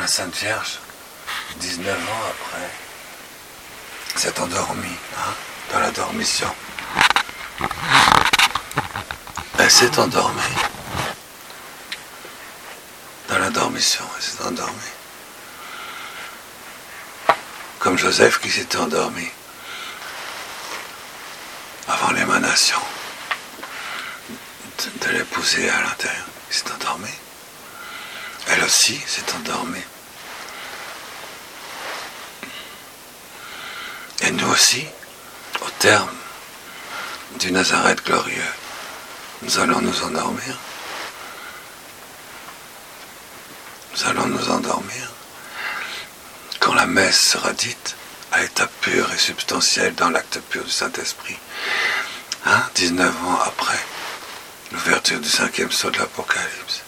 Sainte Vierge, 19 ans après, s'est endormie, dans la dormition. Elle s'est endormie. Dans la dormition, elle s'est endormie. Comme Joseph qui s'était endormi avant l'émanation de l'épouser à l'intérieur. Il s'est endormi. Elle aussi s'est endormie. Et nous aussi, au terme du Nazareth glorieux, nous allons nous endormir. Nous allons nous endormir quand la messe sera dite à l'état pur et substantiel dans l'acte pur du Saint-Esprit. 19 ans après l'ouverture du 5e sceau de l'Apocalypse.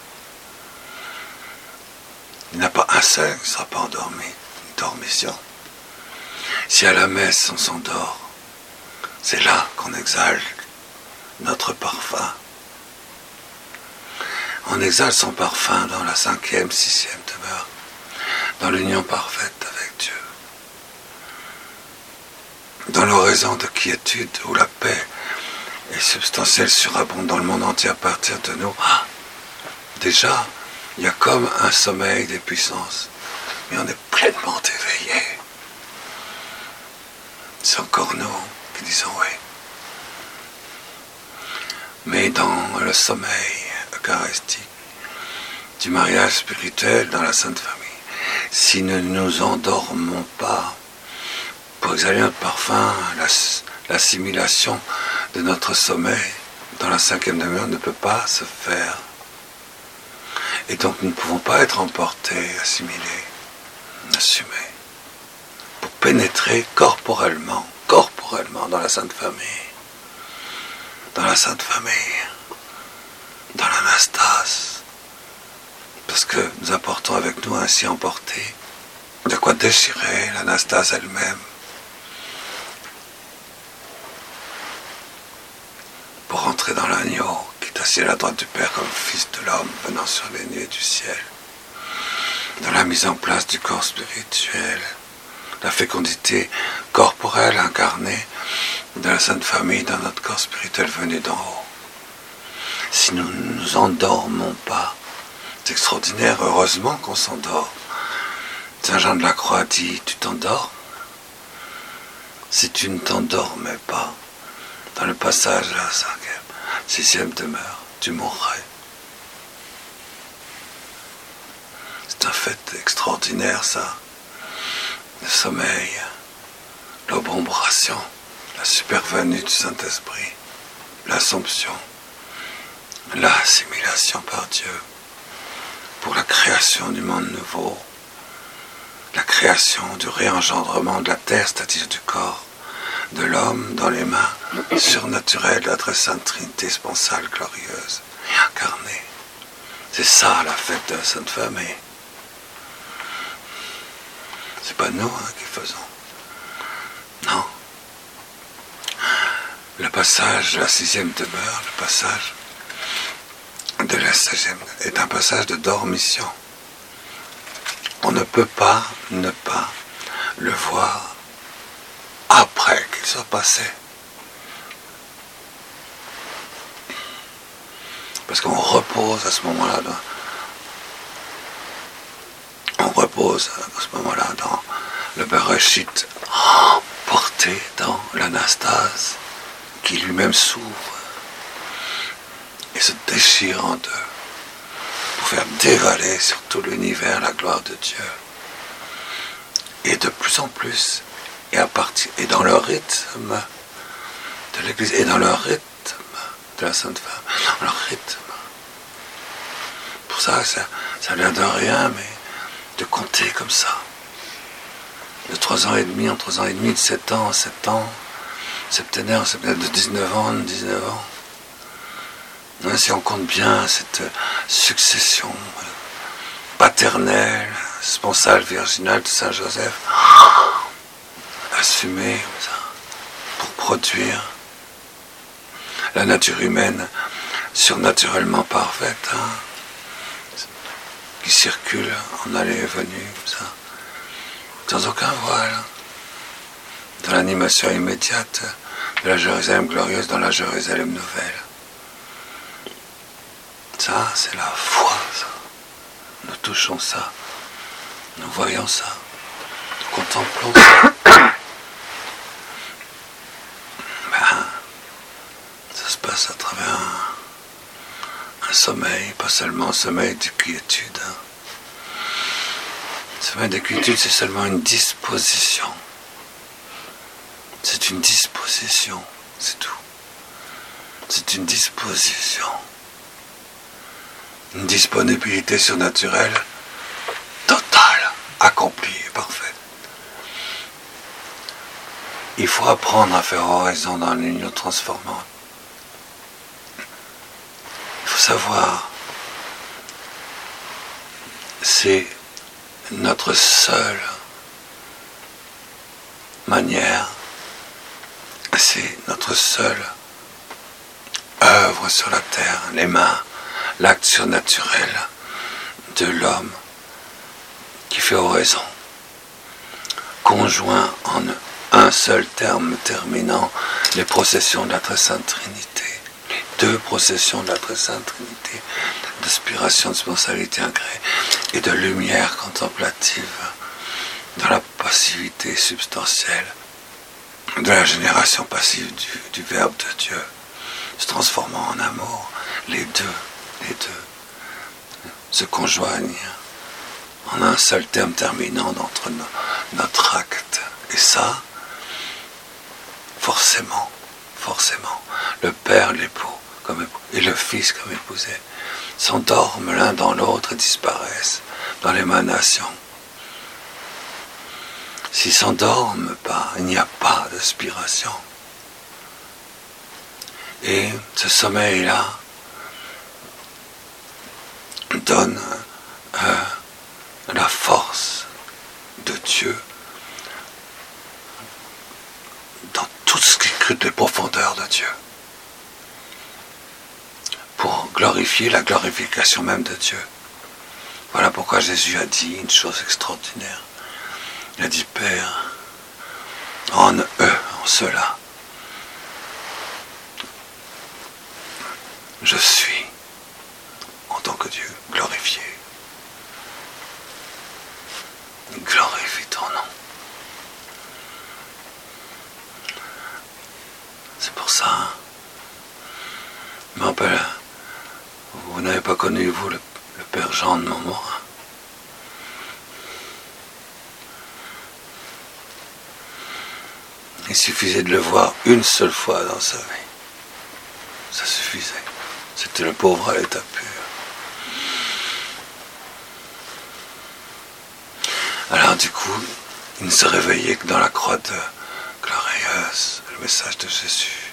Il n'y en a pas un seul qui ne sera pas endormi. Une dormition. Si à la messe on s'endort, c'est là qu'on exhale notre parfum. On exhale son parfum dans la 5e, 6e demeure, dans l'union parfaite avec Dieu. Dans l'oraison de quiétude où la paix est substantielle, surabonde dans le monde entier à partir de nous. Déjà, il y a comme un sommeil des puissances, mais on est pleinement éveillé. C'est encore nous qui disons oui. Mais dans le sommeil eucharistique du mariage spirituel dans la Sainte Famille, si nous ne nous endormons pas pour exhaler notre parfum, l'assimilation de notre sommeil dans la 5e demeure ne peut pas se faire. Et donc nous ne pouvons pas être emportés, assimilés, assumés, pour pénétrer corporellement dans la Sainte Famille, dans l'anastase, parce que nous apportons avec nous ainsi emporté de quoi déchirer l'anastase elle-même, pour entrer dans l'agneau qui est assis à la droite du Père comme Fils de l'homme venant sur les nuées du ciel, dans la mise en place du corps spirituel, la fécondité corporelle incarnée de la Sainte Famille dans notre corps spirituel venu d'en haut. Si nous ne nous endormons pas, c'est extraordinaire, heureusement qu'on s'endort. Saint Jean de la Croix dit, tu t'endors? Si tu ne t'endormais pas, dans le passage à la 5e, 6e demeure, tu mourrais. C'est un fait extraordinaire, ça. Le sommeil, l'obrombration, la supervenue du Saint-Esprit, l'Assomption, l'assimilation par Dieu pour la création du monde nouveau, la création du réengendrement de la terre, c'est-à-dire du corps, de l'homme dans les mains surnaturelles de la très sainte Trinité sponsale glorieuse et incarnée. C'est ça la fête de la Sainte Famille. C'est pas nous qui faisons. Non. Le passage de la 6e demeure, le passage de la 16e est un passage de dormition. On ne peut pas ne pas le voir après qu'il soit passé. Parce qu'on repose à ce moment-là. On repose à ce moment-là dans le Bereshit, porté dans l'anastase qui lui-même s'ouvre et se déchire en deux pour faire dévaler sur tout l'univers la gloire de Dieu. Et de plus en plus, et dans le rythme de l'Église, et dans le rythme de la Sainte Femme, dans le rythme. Pour ça a l'air de rien, mais de compter comme ça. De 3 ans et demi en 3 ans et demi, de 7 ans en 7 ans, septénaire de 19 ans en 19 ans. Si on compte bien cette succession paternelle, sponsale, virginale de Saint Joseph, assumée pour produire la nature humaine surnaturellement parfaite, qui circule en allée et venue, comme ça, sans aucun voile, dans l'animation immédiate de la Jérusalem glorieuse dans la Jérusalem nouvelle. Ça, c'est la foi, ça. Nous touchons ça, nous voyons ça, nous contemplons ça. Ça se passe à travers un sommeil, pas seulement un sommeil de quiétude. Le sommeil de quiétude, c'est seulement une disposition. C'est une disposition, c'est tout. C'est une disposition. Une disponibilité surnaturelle totale, accomplie et parfaite. Il faut apprendre à faire oraison dans l'union transformante. Il faut savoir, c'est notre seule manière, c'est notre seule œuvre sur la terre, les mains, l'acte surnaturel de l'homme qui fait oraison, conjoint en un seul terme terminant les processions de la Très Sainte Trinité, les deux processions de la Très Sainte Trinité, d'aspiration de spontanéité incrée et de lumière contemplative dans la passivité substantielle de la génération passive du Verbe de Dieu, se transformant en amour. Les deux se conjoignent en un seul terme terminant d'entre notre acte. Et ça, forcément, le Père, l'époux, et le Fils comme épousé, s'endorment l'un dans l'autre et disparaissent dans l'émanation. S'ils ne s'endorment pas, il n'y a pas d'aspiration. Et ce sommeil-là donne la force de Dieu dans tout ce qui crée les profondeurs de Dieu, pour glorifier la glorification même de Dieu. Voilà pourquoi Jésus a dit une chose extraordinaire. Il a dit, Père, en eux, en ceux-là, je suis, en tant que Dieu, glorifié. Glorifie ton nom. C'est pour ça, je me rappelle, vous n'avez pas connu, vous, le Père Jean de Montmorin. Il suffisait de le voir une seule fois dans sa vie. Ça suffisait. C'était le pauvre à l'état pur. Alors du coup, il ne se réveillait que dans la croix glorieuse, le message de Jésus.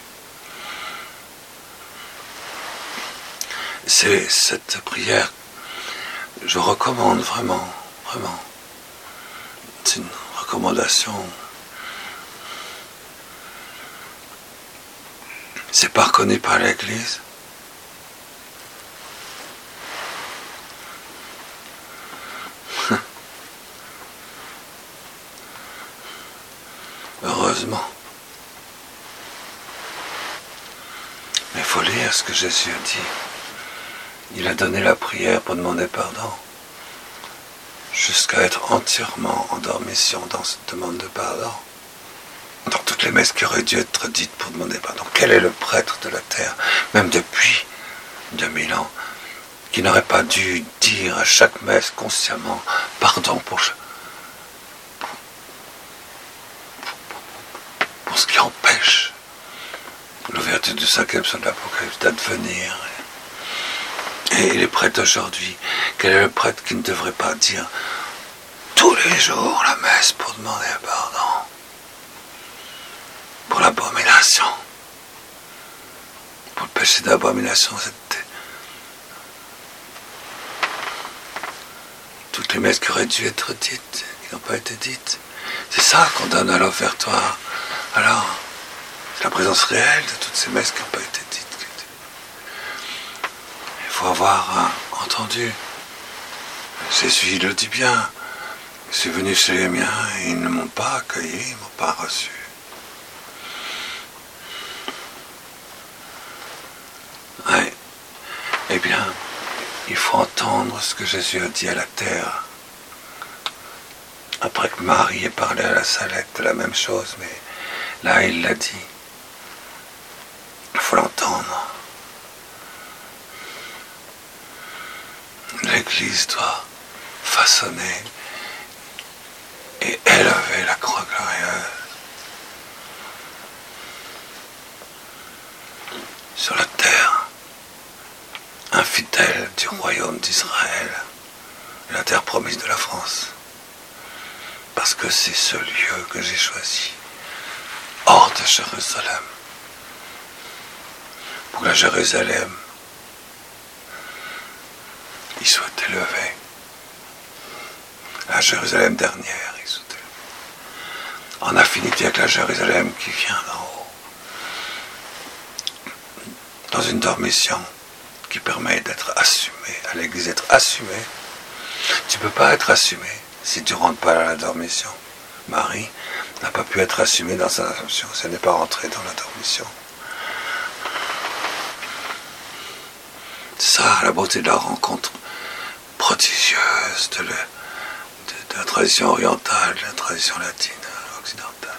C'est cette prière, je recommande vraiment. C'est une recommandation. C'est pas reconnu par l'Église. Heureusement. Mais il faut lire ce que Jésus a dit. Il a donné la prière pour demander pardon, jusqu'à être entièrement en dormition dans cette demande de pardon. Dans toutes les messes qui auraient dû être dites pour demander pardon. Quel est le prêtre de la terre, même depuis 2000 ans, qui n'aurait pas dû dire à chaque messe consciemment pardon pour ce qui empêche l'ouverture du 5e psaume de l'Apocalypse d'advenir. Et les prêtres d'aujourd'hui, quel est le prêtre qui ne devrait pas dire tous les jours la messe pour demander pardon pour l'abomination, pour le péché d'abomination, c'était toutes les messes qui auraient dû être dites, qui n'ont pas été dites. C'est ça qu'on donne à l'offertoire. Alors, c'est la présence réelle de toutes ces messes qui n'ont pas été dites. Il faut avoir entendu Jésus il le dit bien. Je suis venu chez les miens et ils ne m'ont pas accueilli, ils ne m'ont pas reçu. Ouais. Eh bien, il faut entendre ce que Jésus a dit à la terre. Après que Marie ait parlé à la Salette de la même chose, mais là il l'a dit. Il faut l'entendre. L'Église doit façonner et élever la croix glorieuse sur la terre, infidèle du royaume d'Israël, la terre promise de la France. Parce que c'est ce lieu que j'ai choisi, hors de Jérusalem, pour que Jérusalem il soit élevé. La Jérusalem dernière, il soit élevé. En affinité avec la Jérusalem qui vient d'en haut. Dans une dormition qui permet d'être assumé, à l'Église d'être assumé. Tu ne peux pas être assumé si tu ne rentres pas dans la dormition. Marie n'a pas pu être assumée dans sa assomption. Elle n'est pas rentrée dans la dormition. C'est ça, la beauté de la rencontre prodigieuse de la tradition orientale, de la tradition latine, occidentale.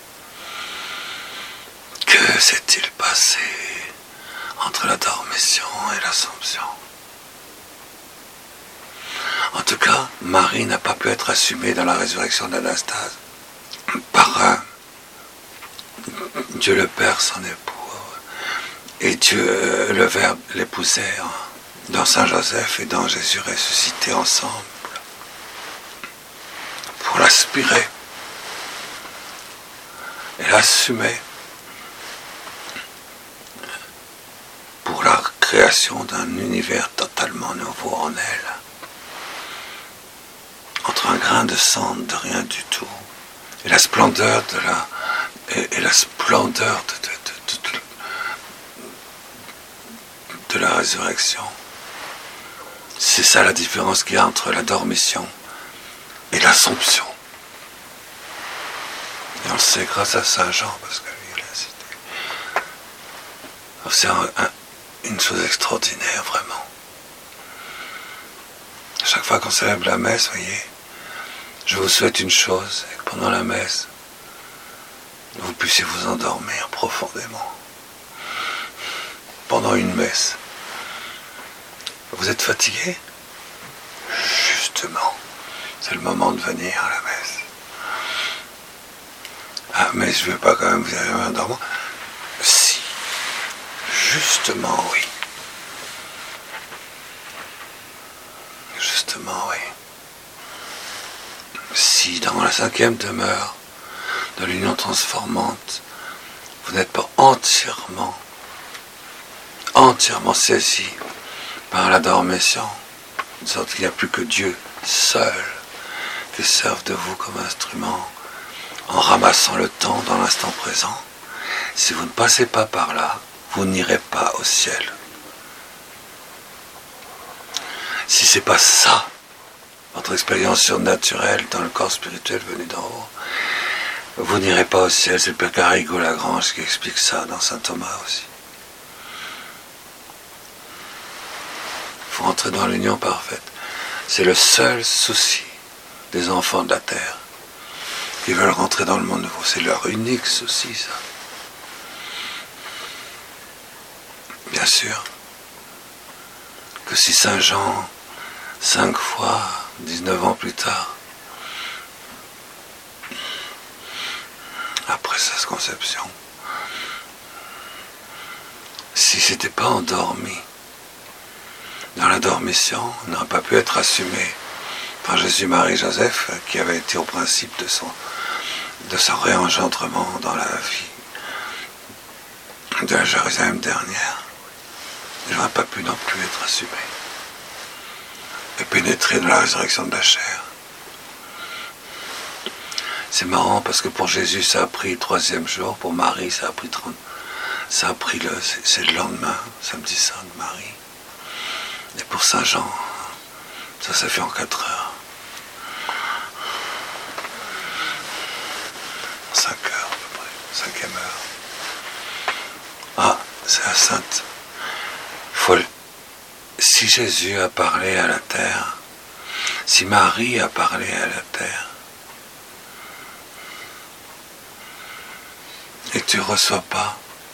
Que s'est-il passé entre la dormition et l'Assomption? En tout cas, Marie n'a pas pu être assumée dans la résurrection d'Anastase par Dieu le Père, son époux, et Dieu le Verbe l'épousait dans Saint Joseph et dans Jésus ressuscité ensemble pour l'aspirer et l'assumer pour la création d'un univers totalement nouveau en elle, entre un grain de cendre de rien du tout et la splendeur de la splendeur de la résurrection. C'est ça la différence qu'il y a entre la dormition et l'Assomption. Et on le sait grâce à Saint Jean, parce que lui, il a cité. C'est une chose extraordinaire, vraiment. À chaque fois qu'on célèbre la messe, voyez, je vous souhaite une chose, et que pendant la messe, vous puissiez vous endormir profondément. Pendant une messe. Vous êtes fatigué? Justement, c'est le moment de venir à la messe. Ah, mais je ne veux pas quand même vous arriver en dormant. Si, justement, oui. Justement, oui. Si dans la 5e demeure de l'union transformante, vous n'êtes pas entièrement saisi par la dormition, de sorte qu'il n'y a plus que Dieu seul qui serve de vous comme instrument en ramassant le temps dans l'instant présent. Si vous ne passez pas par là, vous n'irez pas au ciel. Si c'est pas ça, votre expérience surnaturelle dans le corps spirituel venu d'en haut, vous n'irez pas au ciel. C'est le Père Garrigou-Lagrange qui explique ça dans Saint Thomas aussi. Il faut entrer dans l'union parfaite. C'est le seul souci des enfants de la terre qui veulent rentrer dans le monde nouveau. C'est leur unique souci, ça. Bien sûr que si Saint Jean, 5 fois, 19 ans plus tard, après sa conception, si c'était pas endormi dans la dormition, n'aurait pas pu être assumé par Jésus, Marie, Joseph, qui avait été au principe de son réengendrement dans la vie de la Jérusalem dernière. Il n'aurait pas pu non plus être assumé et pénétrer dans la résurrection de la chair. C'est marrant parce que pour Jésus ça a pris le 3e jour, pour Marie ça a pris c'est le lendemain, samedi saint de Marie. Et pour Saint Jean, Ça s'est fait en 4 heures. En 5 heures à peu près, 5e heure. Ah, c'est la Sainte. Si Jésus a parlé à la terre, si Marie a parlé à la terre, et tu ne reçois pas,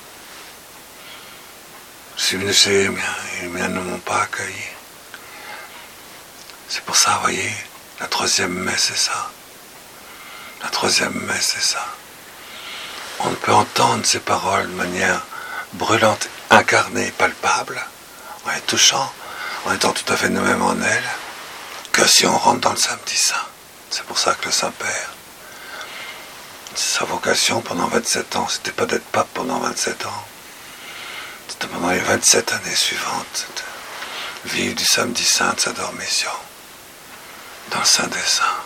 si vous ne savez bien, ils ne m'ont pas accueilli. C'est pour ça, vous voyez, la 3e messe, c'est ça. La 3e messe, c'est ça. On ne peut entendre ces paroles de manière brûlante, incarnée, palpable, en les touchant, en étant tout à fait nous-mêmes en elle, que si on rentre dans le samedi saint. C'est pour ça que le Saint-Père, sa vocation pendant 27 ans, c'était pas d'être pape pendant 27 ans, c'était pendant les 27 années suivantes, de vivre du samedi saint de sa dormition, dans le Saint des Saints.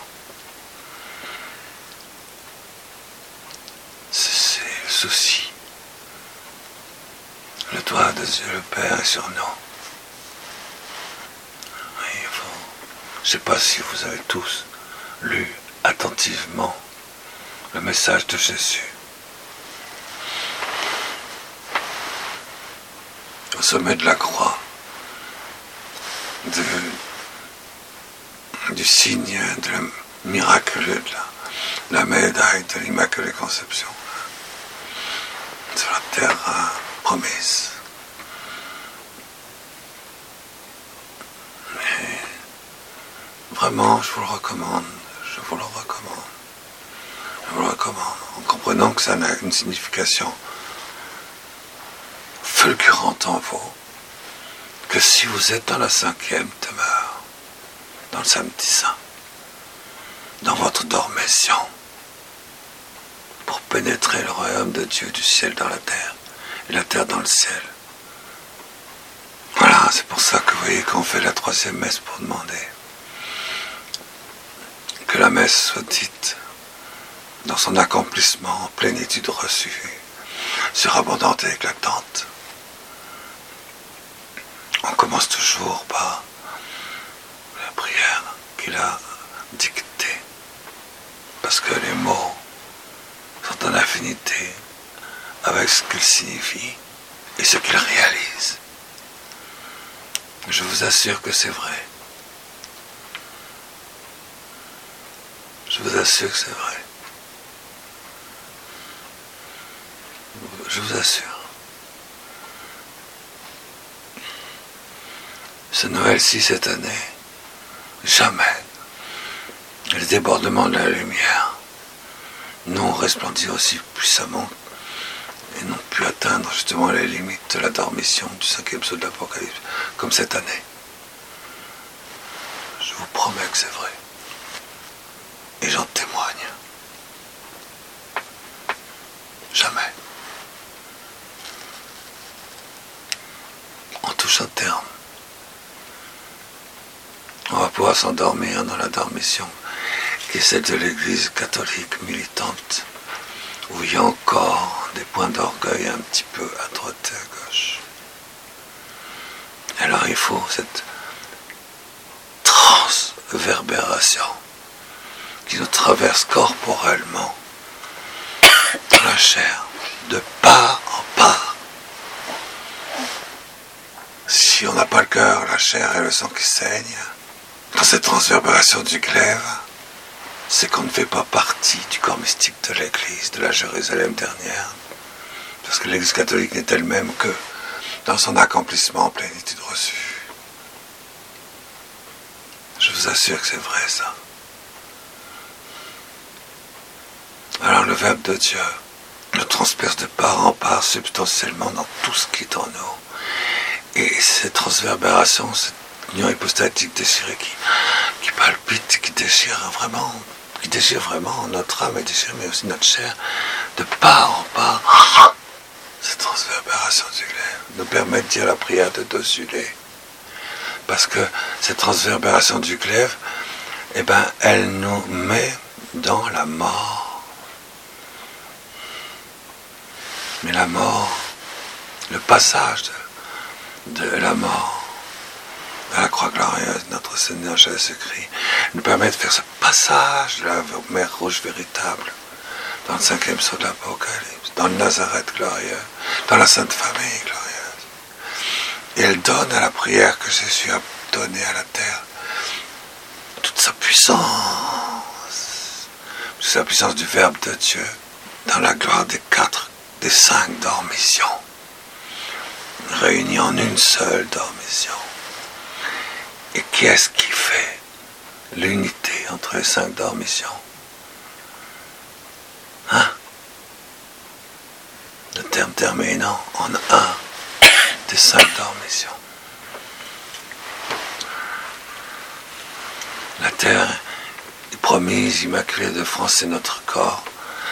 C'est le souci. Le doigt de Dieu le Père est sur nous. Je ne sais pas si vous avez tous lu attentivement le message de Jésus. Au sommet de la croix, du signe de la miraculeux, de la médaille de l'Immaculée Conception, sur la terre promise. Vraiment, je vous le recommande, en comprenant que ça a une signification fulgurante en vous, que si vous êtes dans la 5e demeure, dans le samedi saint, dans votre dormition, pour pénétrer le royaume de Dieu, du ciel dans la terre, et la terre dans le ciel. Voilà, c'est pour ça que vous voyez qu'on fait la 3e messe pour demander que la messe soit dite dans son accomplissement, en plénitude reçue, surabondante et éclatante. On commence toujours par la prière qu'il a dictée, parce que les mots sont en affinité avec ce qu'ils signifient et ce qu'ils réalisent. Je vous assure que c'est vrai. Je vous assure que c'est vrai. Je vous assure. Ce Noël-ci, cette année, jamais les débordements de la lumière n'ont resplendi aussi puissamment et n'ont pu atteindre justement les limites de la dormition du 5e psaume de l'Apocalypse, comme cette année. Je vous promets que c'est vrai. Et j'en témoigne. Jamais. On touche un terme. On va pouvoir s'endormir dans la dormition qui est celle de l'Église catholique militante, où il y a encore des points d'orgueil un petit peu à droite et à gauche. Alors il faut cette transverbération qui nous traverse corporellement dans la chair, de part en part. Si on n'a pas le cœur, la chair et le sang qui saignent, dans cette transverbération du glaive, c'est qu'on ne fait pas partie du corps mystique de l'Église, de la Jérusalem dernière, parce que l'Église catholique n'est elle-même que dans son accomplissement en plénitude reçue. Je vous assure que c'est vrai, ça. Alors le Verbe de Dieu le transperce de part en part substantiellement dans tout ce qui est en nous. Et cette transverbération, cette union hypostatique déchirée qui palpite, qui déchire vraiment notre âme et déchire mais aussi notre chair, de part en part, cette transverbération du glaive nous permet de dire la prière de Dosulé. Parce que cette transverbération du glaive, elle nous met dans la mort. Mais la mort, le passage de la mort à la croix glorieuse de notre Seigneur Jésus-Christ, nous permet de faire ce passage de la mer Rouge véritable, dans le 5e sceau de l'Apocalypse, dans le Nazareth glorieux, dans la Sainte Famille glorieuse. Et elle donne à la prière que Jésus a donnée à la terre toute sa puissance du Verbe de Dieu, dans la gloire des 5 dormitions, réunis en une seule dormition. Et qui est-ce qui fait l'unité entre les 5 dormitions? Le terme terminant en un des 5 dormitions. La terre est promise, immaculée de France, c'est notre corps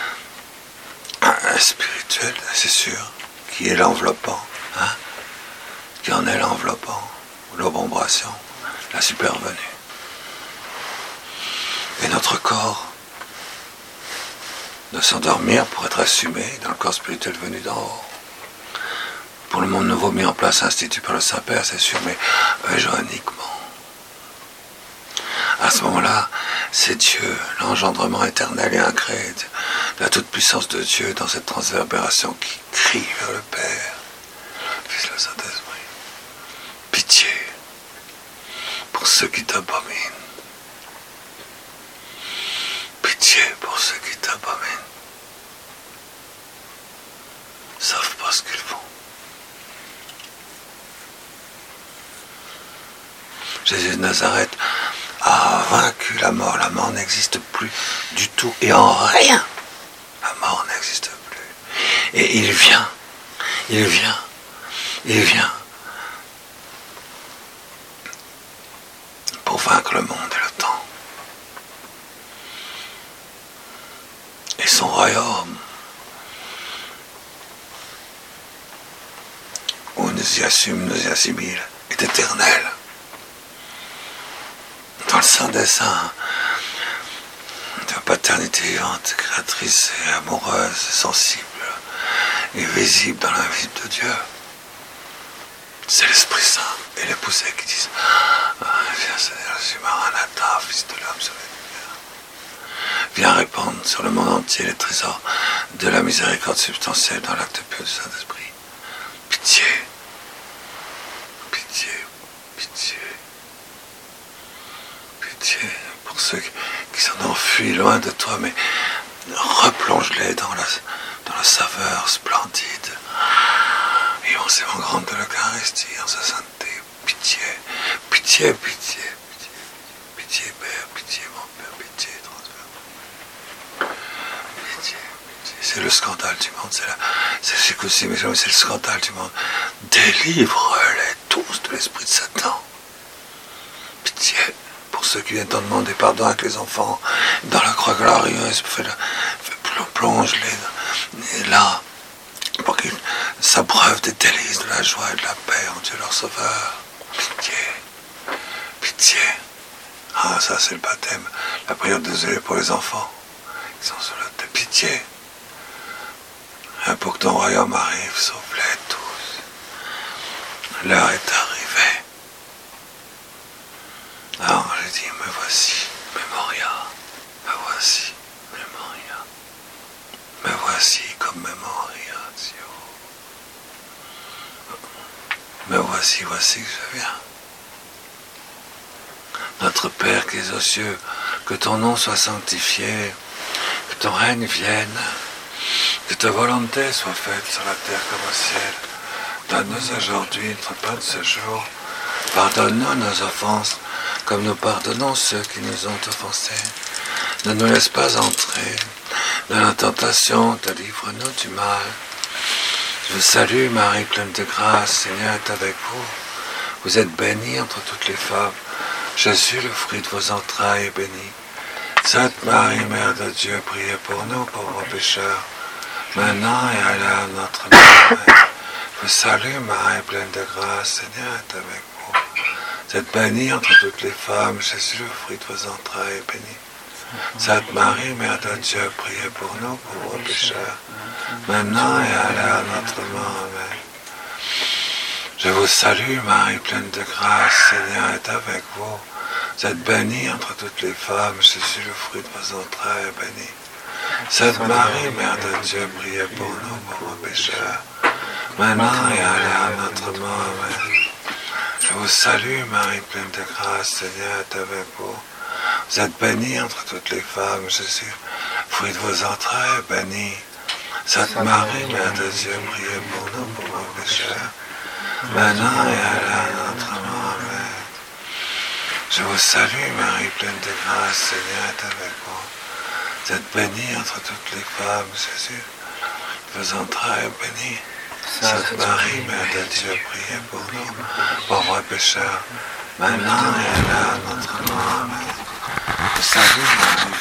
spirituel, c'est sûr, qui est l'enveloppant, qui en est l'enveloppant, l'ombration, la supervenue. Et notre corps de s'endormir pour être assumé dans le corps spirituel venu d'en haut. Pour le monde nouveau mis en place, institué par le Saint-Père, c'est sûr, mais eugéniquement. À ce moment-là, c'est Dieu, l'engendrement éternel et incréé de la toute-puissance de Dieu dans cette transverbération qui crie vers le Père, le Fils et le Saint-Esprit. Pitié pour ceux qui t'abominent. Pitié pour ceux qui t'abominent. Ils ne savent pas ce qu'ils font. Jésus de Nazareth a vaincu la mort. La mort n'existe plus du tout et en rien. La mort n'existe plus. Et il vient pour vaincre le monde et le temps. Et son royaume, où nous y assimile, est éternel. Dans le sein des saints, de la paternité vivante, créatrice et amoureuse, et sensible, et visible dans l'invisible de Dieu. C'est l'Esprit Saint et l'épousée qui disent viens Seigneur Jésus, Maranatha, Fils de l'homme, sauvé du Père. Viens répandre sur le monde entier les trésors de la miséricorde substantielle dans l'acte pur du Saint-Esprit. Pitié, pitié, pitié. Pitié pour ceux qui s'en enfuient loin de toi, mais replonge-les dans la saveur splendide et immensément grande de l'Eucharistie en sa sainteté. Pitié, pitié, pitié, pitié, pitié, Père, pitié, mon Père, pitié, transfert. Pitié, pitié. C'est le scandale du monde, c'est le scandale du monde. Délivre-les tous de l'esprit de Satan. Pitié. Pour ceux qui viennent t'en demander pardon avec les enfants, dans la croix glorieuse, plonge-les là, pour qu'ils s'abreuvent des délices de la joie et de la paix en Dieu leur Sauveur. Pitié, pitié. Ça c'est le baptême, la prière de Dieu pour les enfants, qui sont sous le de pitié. Et pour que ton royaume arrive, sauve-les tous. L'heure est arrivée. Alors j'ai dit, me voici, Memoria, me voici, Memoria, me voici comme Memoria, Dieu. Me voici que je viens. Notre Père qui es aux cieux, que ton nom soit sanctifié, que ton règne vienne, que ta volonté soit faite sur la terre comme au ciel. Donne-nous aujourd'hui notre pain de ce jour. Pardonne-nous nos offenses, comme nous pardonnons ceux qui nous ont offensés. Ne nous laisse pas entrer dans la tentation, délivre-nous du mal. Je vous salue, Marie, pleine de grâce, Seigneur est avec vous. Vous êtes bénie entre toutes les femmes. Jésus, le fruit de vos entrailles, est béni. Sainte Marie, Mère de Dieu, priez pour nous, pauvres pécheurs, maintenant et à l'heure de notre mort. Je vous salue, Marie, pleine de grâce, Seigneur est avec vous. Vous êtes bénie entre toutes les femmes, Jésus, le fruit de vos entrailles, est béni. Sainte Marie, Mère de Dieu, priez pour nous, pauvres pécheurs, maintenant et à l'heure de notre mort. Amen. Je vous salue, Marie, pleine de grâce, Seigneur est avec vous. Vous êtes bénie entre toutes les femmes, Jésus, le fruit de vos entrailles, est béni. Sainte Marie, Mère de Dieu, priez pour nous, pauvres pécheurs, maintenant et à l'heure de notre mort. Amen. Je vous salue, Marie, pleine de grâce, Seigneur est avec vous. Vous êtes bénie entre toutes les femmes, Jésus, le fruit de vos entrailles, est béni. Sainte Marie, Mère de Dieu, priez pour nous, pauvres pécheurs, maintenant et à l'heure de notre mort. Amen. Je vous salue, Marie, pleine de grâce, Seigneur est avec vous. Vous êtes bénie entre toutes les femmes, Jésus, vos entrailles est béni. Sainte Marie, Mère de Dieu, priez pour nous, pauvres pécheurs, maintenant et à l'heure de notre mort. Amen. Je vous salue, Marie,